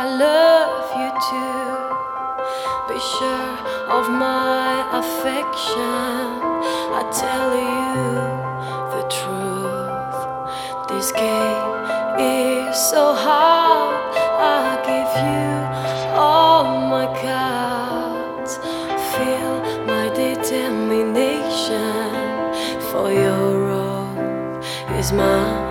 love you too. Be sure of my affection. I tell you the truth. This game is so hard. I give you all my cards. Feel my determination. For your own is mine.